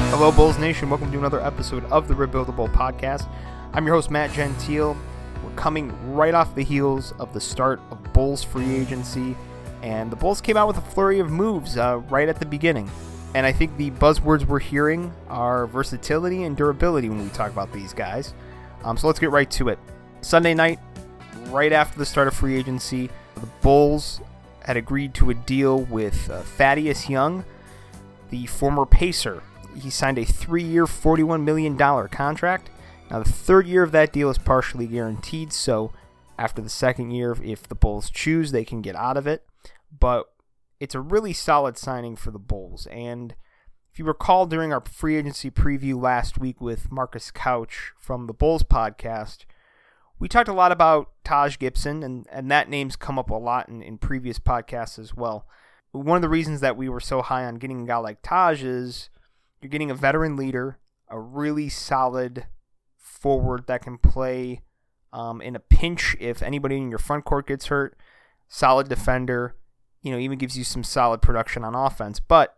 Hello, Bulls Nation. Welcome to another episode of the Rebuildable Podcast. I'm your host, Matt Gentile. We're coming right off the heels of the start of Bulls free agency, and the Bulls came out with a flurry of moves right at the beginning. And I think the buzzwords we're hearing are versatility and durability when we talk about these guys. So let's get right to it. Sunday night, right after the start of free agency, the Bulls had agreed to a deal with Thaddeus Young, the former Pacer. He signed a 3-year, $41 million contract. Now, the third year of that deal is partially guaranteed, so after the second year, if the Bulls choose, they can get out of it. But it's a really solid signing for the Bulls. And if you recall, during our free agency preview last week with Marcus Couch from the Bulls podcast, we talked a lot about Taj Gibson, and that name's come up a lot in previous podcasts as well. One of the reasons that we were so high on getting a guy like Taj is you're getting a veteran leader, a really solid forward that can play in a pinch if anybody in your front court gets hurt, solid defender, even gives you some solid production on offense. But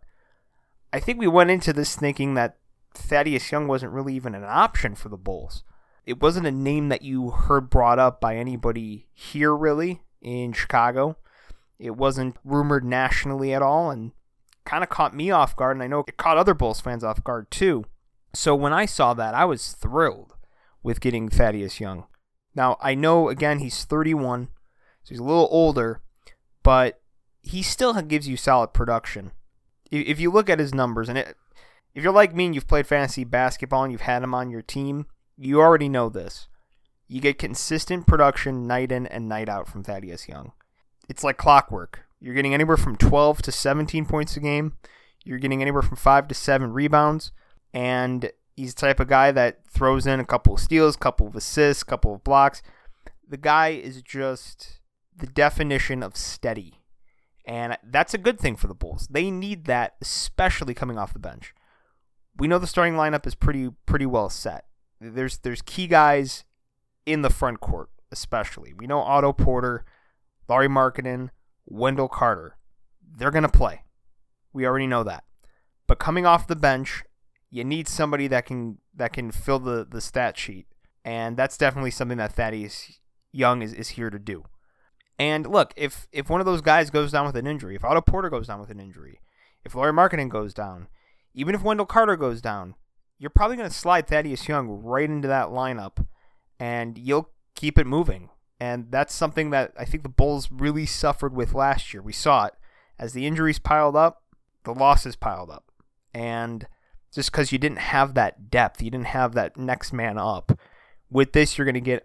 I think we went into this thinking that Thaddeus Young wasn't really even an option for the Bulls. It wasn't a name that you heard brought up by anybody here really in Chicago. It wasn't rumored nationally at all, and kind of caught me off guard, and I know it caught other Bulls fans off guard too. So when I saw that, I was thrilled with getting Thaddeus Young. Now, I know, again, he's 31, so he's a little older, but he still gives you solid production. If you look at his numbers, and if you're like me and you've played fantasy basketball and you've had him on your team, you already know this. You get consistent production night in and night out from Thaddeus Young. It's like clockwork. You're getting anywhere from 12 to 17 points a game. You're getting anywhere from 5 to 7 rebounds. And he's the type of guy that throws in a couple of steals, a couple of assists, a couple of blocks. The guy is just the definition of steady. And that's a good thing for the Bulls. They need that, especially coming off the bench. We know the starting lineup is pretty well set. There's key guys in the front court, especially. We know Otto Porter, Lauri Markkanen, Wendell Carter. They're going to play. We already know that. But coming off the bench, you need somebody that can fill the stat sheet. And that's definitely something that Thaddeus Young is here to do. And look, if one of those guys goes down with an injury, if Otto Porter goes down with an injury, if Lauri Markkanen goes down, even if Wendell Carter goes down, you're probably going to slide Thaddeus Young right into that lineup, and you'll keep it moving. And that's something that I think the Bulls really suffered with last year. We saw it. As the injuries piled up, the losses piled up. And just because you didn't have that depth, you didn't have that next man up, with this you're going to get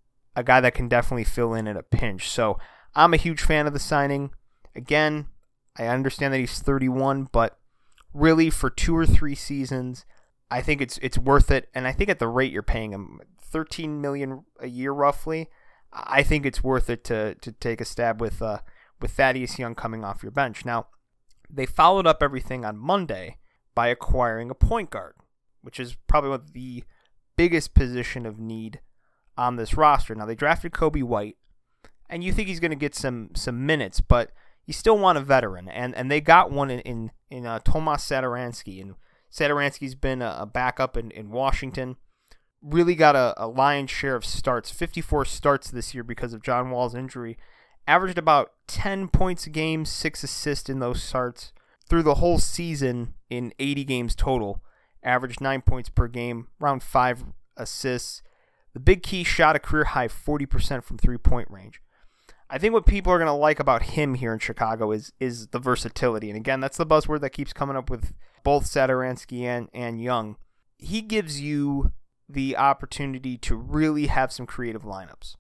a guy that can definitely fill in at a pinch. So I'm a huge fan of the signing. Again, I understand that he's 31, but really for 2 or 3 seasons, I think it's worth it. And I think at the rate you're paying him, $13 million a year roughly, I think it's worth it to take a stab with Thaddeus Young coming off your bench. Now, they followed up everything on Monday by acquiring a point guard, which is probably one of the biggest position of need on this roster. Now, they drafted Coby White, and you think he's going to get some minutes, but you still want a veteran, and they got one in Tomas Satoransky, and Satoransky's been a backup in Washington. Really got a lion's share of starts, 54 starts this year because of John Wall's injury. Averaged about 10 points a game, 6 assists in those starts. Through the whole season in 80 games total, averaged 9 points per game, around 5 assists. The big key, shot a career high 40% from three-point range. I think what people are going to like about him here in Chicago is the versatility. And again, that's the buzzword that keeps coming up with both Satoransky and Young. He gives you the opportunity to really have some creative lineups.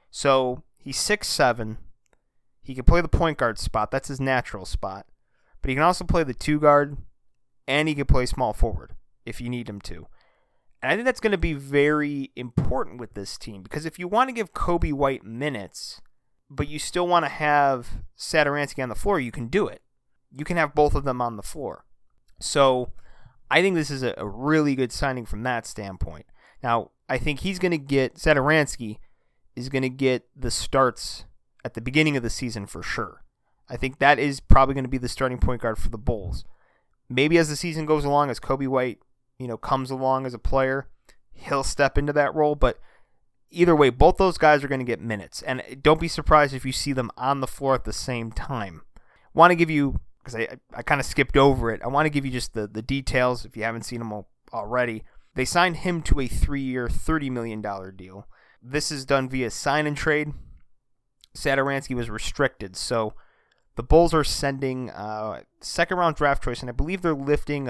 So he's 6'7". He can play the point guard spot. That's his natural spot. But he can also play the 2 guard, and he can play small forward if you need him to. And I think that's going to be very important with this team, because if you want to give Coby White minutes, but you still want to have Satoransky on the floor, you can do it. You can have both of them on the floor. So I think this is a really good signing from that standpoint. Now, I think Satoransky is going to get the starts at the beginning of the season for sure. I think that is probably going to be the starting point guard for the Bulls. Maybe as the season goes along, as Coby White comes along as a player, he'll step into that role. But either way, both those guys are going to get minutes. And don't be surprised if you see them on the floor at the same time. Want to give you, because I kind of skipped over it, I want to give you just the details if you haven't seen them already. They signed him to a 3-year, $30 million deal. This is done via sign and trade. Satoransky was restricted, so the Bulls are sending second-round draft choice, and I believe they're lifting,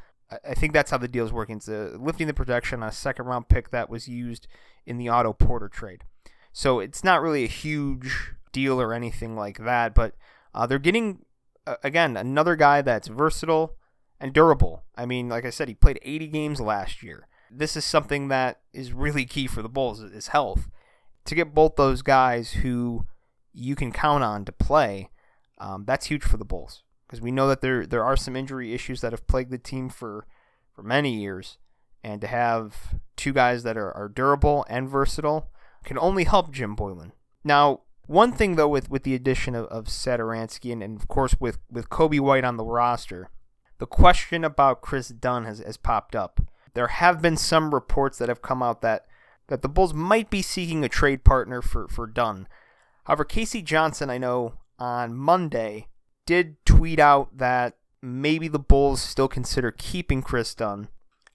I think that's how the deal's working. It's lifting the protection on a second-round pick that was used in the Otto Porter trade. So it's not really a huge deal or anything like that, but they're getting, again, another guy that's versatile and durable. I mean, like I said, he played 80 games last year. This is something that is really key for the Bulls, is health. To get both those guys who you can count on to play, that's huge for the Bulls. Because we know that there are some injury issues that have plagued the team for many years. And to have two guys that are durable and versatile can only help Jim Boylen. Now, one thing, though, with the addition of Satoransky and of course with Coby White on the roster, the question about Chris Dunn has popped up. There have been some reports that have come out that the Bulls might be seeking a trade partner for Dunn. However, Casey Johnson, I know, on Monday did tweet out that maybe the Bulls still consider keeping Chris Dunn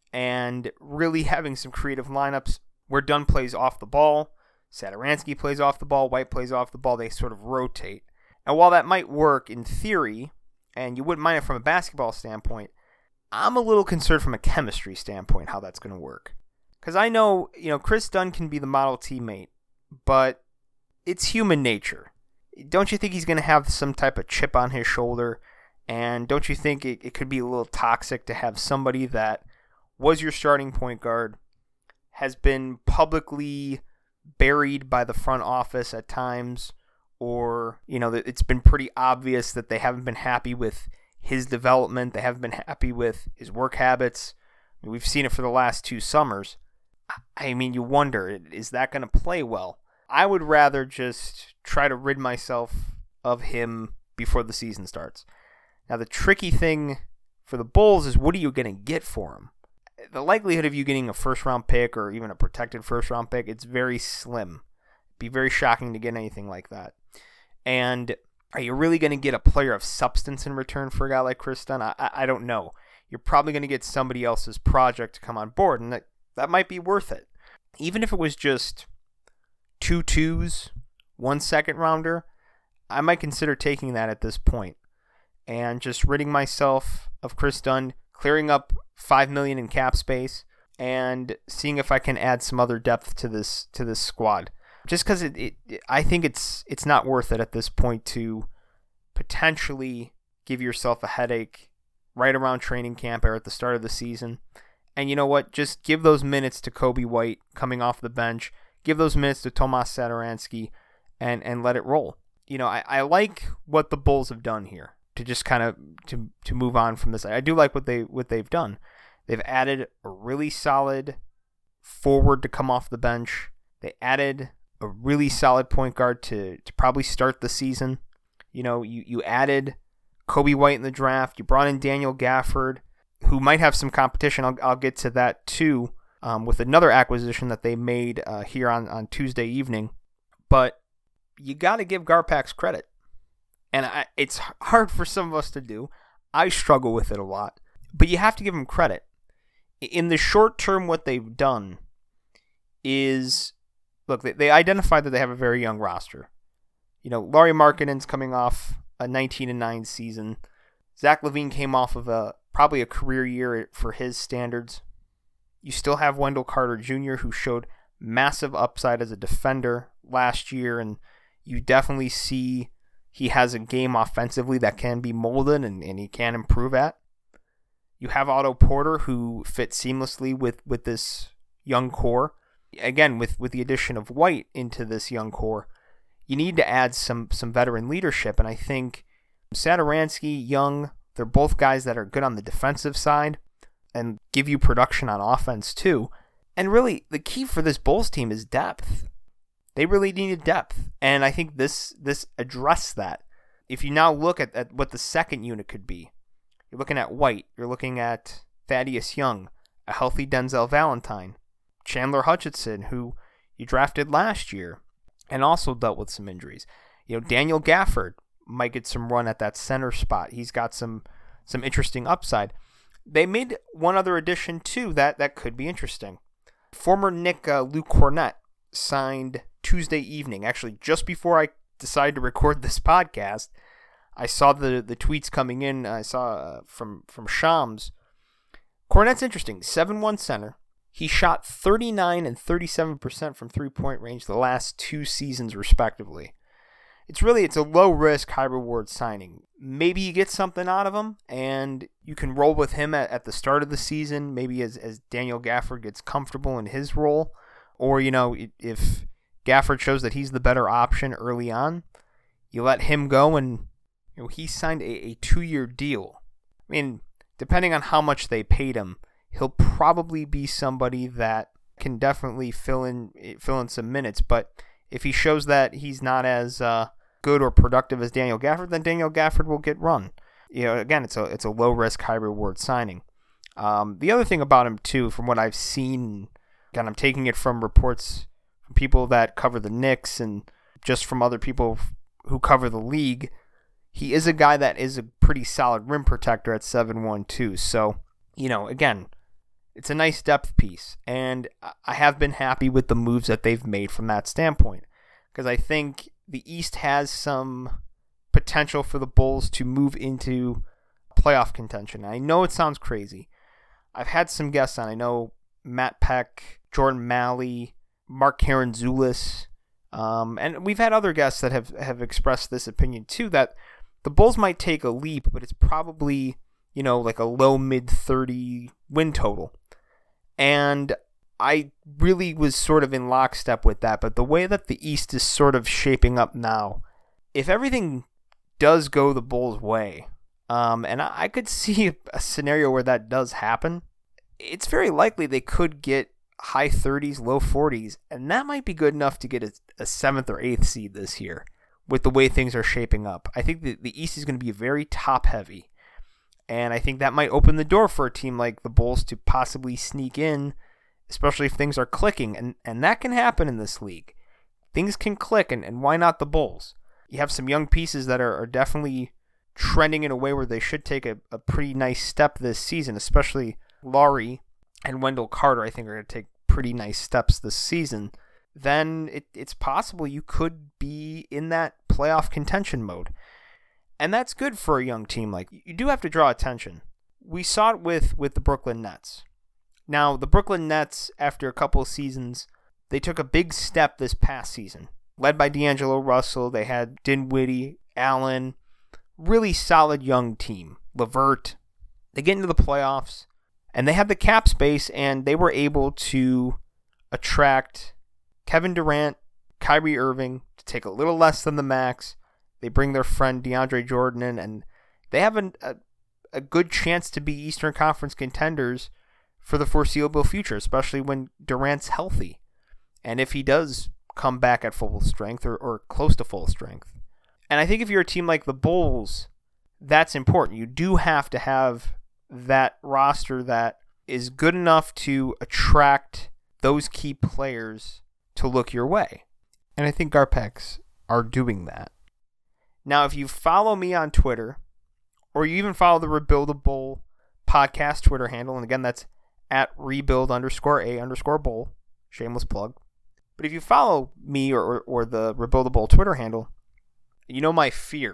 and really having some creative lineups where Dunn plays off the ball, Satoransky plays off the ball, White plays off the ball. They sort of rotate. And while that might work in theory, and you wouldn't mind it from a basketball standpoint, I'm a little concerned from a chemistry standpoint how that's going to work. Because I know, Chris Dunn can be the model teammate, but it's human nature. Don't you think he's going to have some type of chip on his shoulder? And don't you think it could be a little toxic to have somebody that was your starting point guard, has been publicly buried by the front office at times, or, it's been pretty obvious that they haven't been happy with his development, they haven't been happy with his work habits. We've seen it for the last 2 summers. I mean, you wonder, is that going to play well? I would rather just try to rid myself of him before the season starts. Now, the tricky thing for the Bulls is, what are you going to get for him? The likelihood of you getting a first-round pick or even a protected first-round pick, it's very slim. It'd be very shocking to get anything like that. And are you really going to get a player of substance in return for a guy like Chris Dunn? I don't know. You're probably going to get somebody else's project to come on board, and that might be worth it. Even if it was just 2 2s, 1 second-rounder, I might consider taking that at this point and just ridding myself of Chris Dunn, clearing up $5 million in cap space, and seeing if I can add some other depth to this squad. Just because I think it's not worth it at this point to potentially give yourself a headache right around training camp or at the start of the season. And you know what? Just give those minutes to Coby White coming off the bench. Give those minutes to Tomas Satoransky and let it roll. I like what the Bulls have done here to just kind of to move on from this. I do like what they've done. They've added a really solid forward to come off the bench. They added a really solid point guard to probably start the season. You added Coby White in the draft. You brought in Daniel Gafford, who might have some competition. I'll get to that too with another acquisition that they made here on Tuesday evening. But you got to give Garpax credit. And it's hard for some of us to do. I struggle with it a lot. But you have to give them credit. In the short term, what they've done is, look, they identified that they have a very young roster. Lauri Markkanen's coming off a 19-9 season. Zach LaVine came off of probably a career year for his standards. You still have Wendell Carter Jr., who showed massive upside as a defender last year, and you definitely see he has a game offensively that can be molded and he can improve at. You have Otto Porter, who fits seamlessly with this young core. Again, with the addition of White into this young core, you need to add some veteran leadership. And I think Satoransky, Young, they're both guys that are good on the defensive side and give you production on offense too. And really, the key for this Bulls team is depth. They really needed depth. And I think this addressed that. If you now look at what the second unit could be, you're looking at White, you're looking at Thaddeus Young, a healthy Denzel Valentine, Chandler Hutchinson, who you drafted last year and also dealt with some injuries. Daniel Gafford might get some run at that center spot. He's got some interesting upside. They made one other addition, too, that could be interesting. Former Knick Luke Kornet signed Tuesday evening. Actually, just before I decided to record this podcast, I saw the tweets coming in. I saw from Shams. Kornet's interesting. 7'1" center. He shot 39 and 37% from three-point range the last 2 seasons, respectively. It's a low-risk, high-reward signing. Maybe you get something out of him, and you can roll with him at the start of the season, maybe as Daniel Gafford gets comfortable in his role. Or, if Gafford shows that he's the better option early on, you let him go, and he signed a 2-year deal. I mean, depending on how much they paid him, he'll probably be somebody that can definitely fill in some minutes. But if he shows that he's not as good or productive as Daniel Gafford, then Daniel Gafford will get run. Again, it's a low risk, high reward signing. The other thing about him too, from what I've seen, again, I'm taking it from reports from people that cover the Knicks and just from other people who cover the league. He is a guy that is a pretty solid rim protector at 7'1" too. So, again, it's a nice depth piece, and I have been happy with the moves that they've made from that standpoint, because I think the East has some potential for the Bulls to move into playoff contention. I know it sounds crazy. I've had some guests on. I know Matt Peck, Jordan Malley, Mark Karantzoulis, and we've had other guests that have expressed this opinion too, that the Bulls might take a leap, but it's probably, like a low mid 30 win total. And I really was sort of in lockstep with that, but the way that the East is sort of shaping up now, if everything does go the Bulls' way, and I could see a scenario where that does happen, it's very likely they could get high 30s, low 40s, and that might be good enough to get a 7th or 8th seed this year with the way things are shaping up. I think the East is going to be very top-heavy, and I think that might open the door for a team like the Bulls to possibly sneak in, especially if things are clicking. And that can happen in this league. Things can click, and why not the Bulls? You have some young pieces that are definitely trending in a way where they should take a pretty nice step this season, especially Laurie and Wendell Carter, I think, are going to take pretty nice steps this season. Then it's possible you could be in that playoff contention mode. And that's good for a young team. Like, you do have to draw attention. We saw it with the Brooklyn Nets. Now, the Brooklyn Nets, after a couple of seasons, they took a big step this past season. Led by D'Angelo Russell, they had Dinwiddie, Allen, really solid young team. LeVert. They get into the playoffs, and they had the cap space, and they were able to attract Kevin Durant, Kyrie Irving to take a little less than the max. They bring their friend DeAndre Jordan in, and they have a good chance to be Eastern Conference contenders for the foreseeable future, especially when Durant's healthy. And if he does come back at full strength or close to full strength. And I think if you're a team like the Bulls, that's important. You do have to have that roster that is good enough to attract those key players to look your way. And I think Garpex are doing that. Now, if you follow me on Twitter, or you even follow the Rebuildable podcast Twitter handle, and again, that's at rebuild_a_bowl, shameless plug. But if you follow me or the Rebuildable Twitter handle, you know my fear.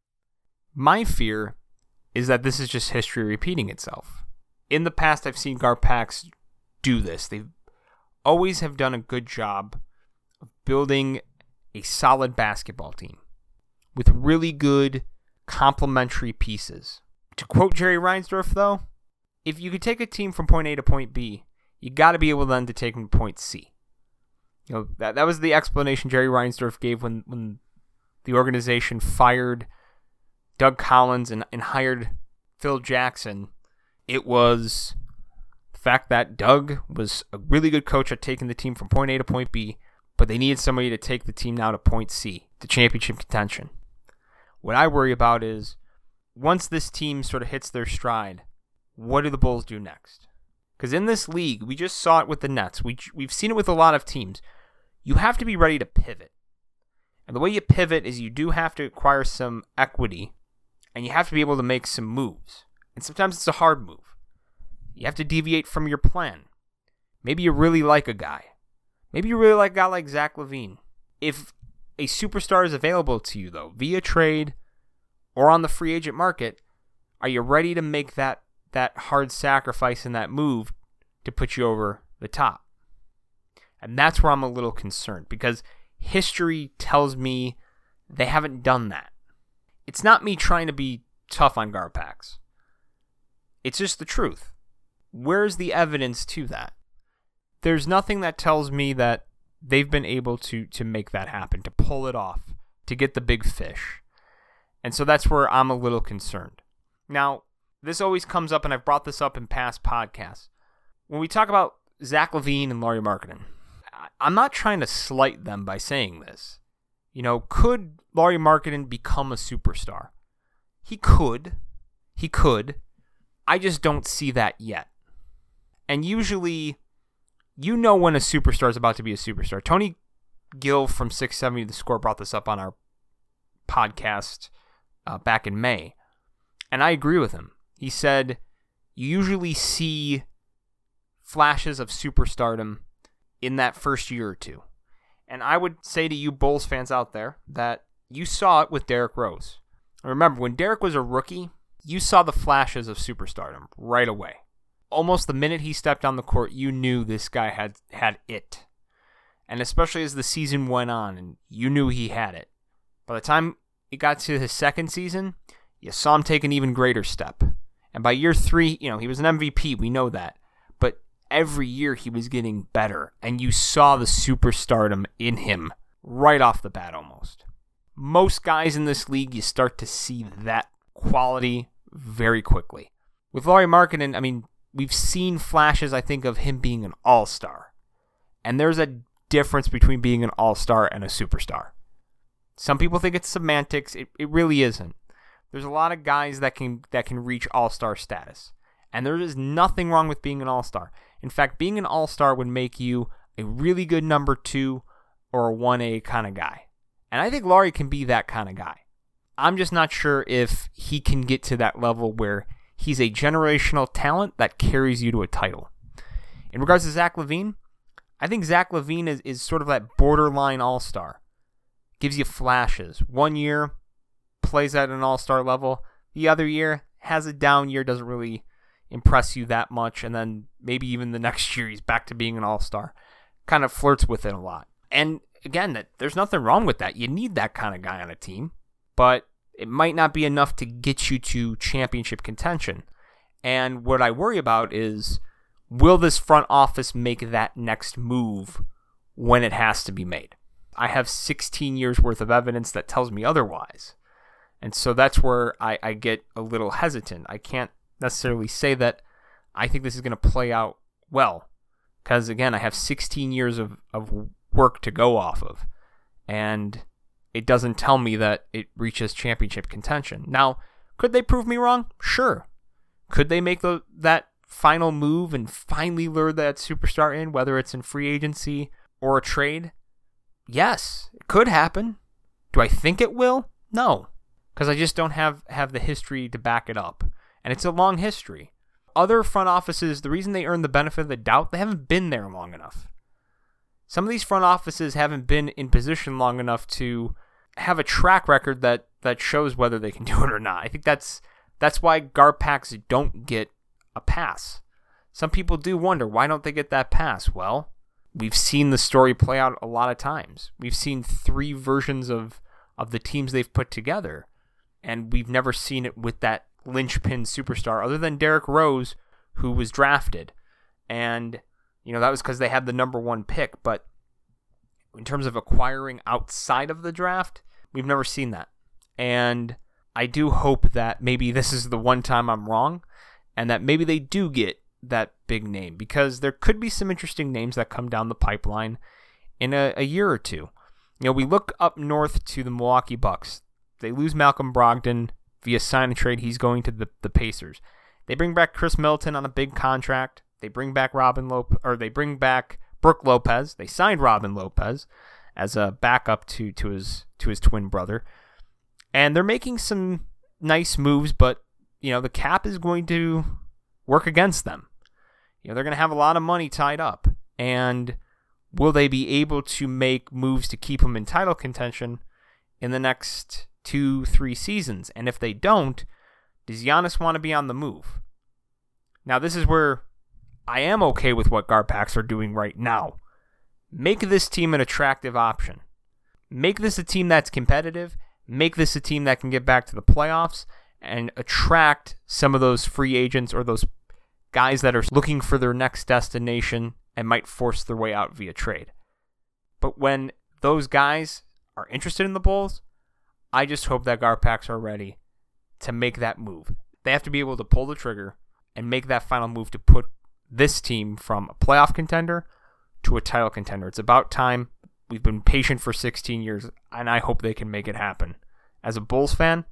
My fear is that this is just history repeating itself. In the past, I've seen Garpax do this. They always have done a good job of building a solid basketball team with really good complementary pieces. To quote Jerry Reinsdorf, though, if you could take a team from point A to point B, you got to be able then to take them to point C. That was the explanation Jerry Reinsdorf gave when the organization fired Doug Collins and hired Phil Jackson. It was the fact that Doug was a really good coach at taking the team from point A to point B, but they needed somebody to take the team now to point C, to championship contention. What I worry about is, once this team sort of hits their stride, what do the Bulls do next? Because in this league, we just saw it with the Nets. We've seen it with a lot of teams. You have to be ready to pivot. And the way you pivot is you do have to acquire some equity, and you have to be able to make some moves. And sometimes it's a hard move. You have to deviate from your plan. Maybe you really like a guy. Maybe you really like a guy like Zach LaVine. If a superstar is available to you, though, via trade or on the free agent market, are you ready to make that hard sacrifice and that move to put you over the top? And that's where I'm a little concerned, because history tells me they haven't done that. It's not me trying to be tough on Garpax. It's just the truth. Where's the evidence to that? There's nothing that tells me that they've been able to make that happen, to pull it off, to get the big fish. And so that's where I'm a little concerned. Now, this always comes up, and I've brought this up in past podcasts. When we talk about Zach LaVine and Lauri Markkanen, I'm not trying to slight them by saying this. Could Lauri Markkanen become a superstar? He could. I just don't see that yet. And usually, when a superstar is about to be a superstar. Tony Gill from 670 The Score brought this up on our podcast back in May. And I agree with him. He said, you usually see flashes of superstardom in that first year or two. And I would say to you Bulls fans out there that you saw it with Derrick Rose. Remember, when Derrick was a rookie, you saw the flashes of superstardom right away. Almost the minute he stepped on the court, you knew this guy had it. And especially as the season went on, and you knew he had it. By the time it got to his second season, you saw him take an even greater step. And by year 3, he was an MVP, we know that. But every year he was getting better, and you saw the superstardom in him right off the bat almost. Most guys in this league, you start to see that quality very quickly. With Lauri Markkanen, we've seen flashes, I think, of him being an all-star. And there's a difference between being an all-star and a superstar. Some people think it's semantics. It really isn't. There's a lot of guys that can reach all-star status. And there is nothing wrong with being an all-star. In fact, being an all-star would make you a really good number 2 or a 1A kind of guy. And I think Lauri can be that kind of guy. I'm just not sure if he can get to that level where he's a generational talent that carries you to a title. In regards to Zach LaVine, I think Zach LaVine is sort of that borderline all-star. Gives you flashes. 1 year, plays at an all-star level. The other year, has a down year, doesn't really impress you that much. And then maybe even the next year, he's back to being an all-star. Kind of flirts with it a lot. And again, there's nothing wrong with that. You need that kind of guy on a team. But it might not be enough to get you to championship contention. And what I worry about is, will this front office make that next move when it has to be made? I have 16 years worth of evidence that tells me otherwise. And so that's where I get a little hesitant. I can't necessarily say that I think this is going to play out well. Because again, I have 16 years of work to go off of. And it doesn't tell me that it reaches championship contention. Now, could they prove me wrong? Sure. Could they make that final move and finally lure that superstar in, whether it's in free agency or a trade? Yes, it could happen. Do I think it will? No, because I just don't have the history to back it up. And it's a long history. Other front offices, the reason they earn the benefit of the doubt, they haven't been there long enough. Some of these front offices haven't been in position long enough to have a track record that shows whether they can do it or not. I think that's why Garpax don't get a pass. Some people do wonder, why don't they get that pass? Well, we've seen the story play out a lot of times. We've seen 3 versions of the teams they've put together, and we've never seen it with that linchpin superstar other than Derrick Rose, who was drafted. And that was because they had the number 1 pick, but in terms of acquiring outside of the draft, we've never seen that. And I do hope that maybe this is the one time I'm wrong, and that maybe they do get that big name, because there could be some interesting names that come down the pipeline in a year or two. We look up north to the Milwaukee Bucks. They lose Malcolm Brogdon via sign and trade. He's going to the Pacers. They bring back Chris Middleton on a big contract They bring back they bring back Brook Lopez. They signed Robin Lopez as a backup to his twin brother. And they're making some nice moves, but the cap is going to work against them. They're going to have a lot of money tied up. And will they be able to make moves to keep them in title contention in the next 2-3 seasons? And if they don't, does Giannis want to be on the move? Now, this is where I am okay with what GarPax are doing right now. Make this team an attractive option. Make this a team that's competitive. Make this a team that can get back to the playoffs and attract some of those free agents or those guys that are looking for their next destination and might force their way out via trade. But when those guys are interested in the Bulls, I just hope that GarPax are ready to make that move. They have to be able to pull the trigger and make that final move to put this team from a playoff contender to a title contender. It's about time. We've been patient for 16 years, and I hope they can make it happen. As a Bulls fan,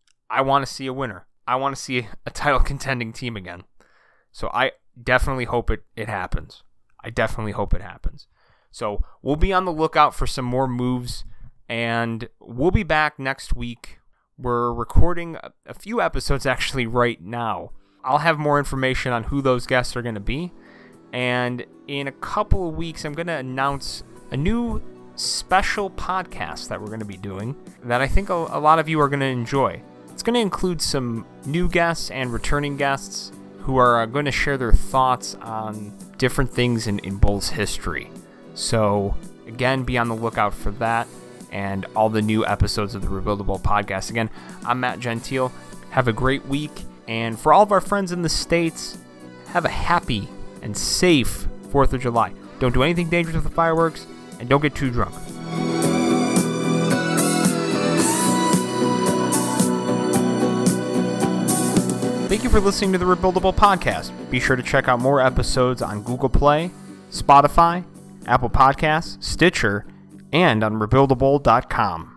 I want to see a winner. I want to see a title contending team again. So I definitely hope it happens. I definitely hope it happens. So we'll be on the lookout for some more moves, and we'll be back next week. We're recording a few episodes actually right now. I'll have more information on who those guests are going to be, and in a couple of weeks I'm going to announce a new special podcast that we're going to be doing that I think a lot of you are going to enjoy. It's going to include some new guests and returning guests who are going to share their thoughts on different things in Bulls history. So, again, be on the lookout for that and all the new episodes of the Rebuildable podcast. Again, I'm Matt Gentile. Have a great week. And for all of our friends in the States, have a happy and safe 4th of July. Don't do anything dangerous with the fireworks, and don't get too drunk. Thank you for listening to the Rebuildable Podcast. Be sure to check out more episodes on Google Play, Spotify, Apple Podcasts, Stitcher, and on Rebuildable.com.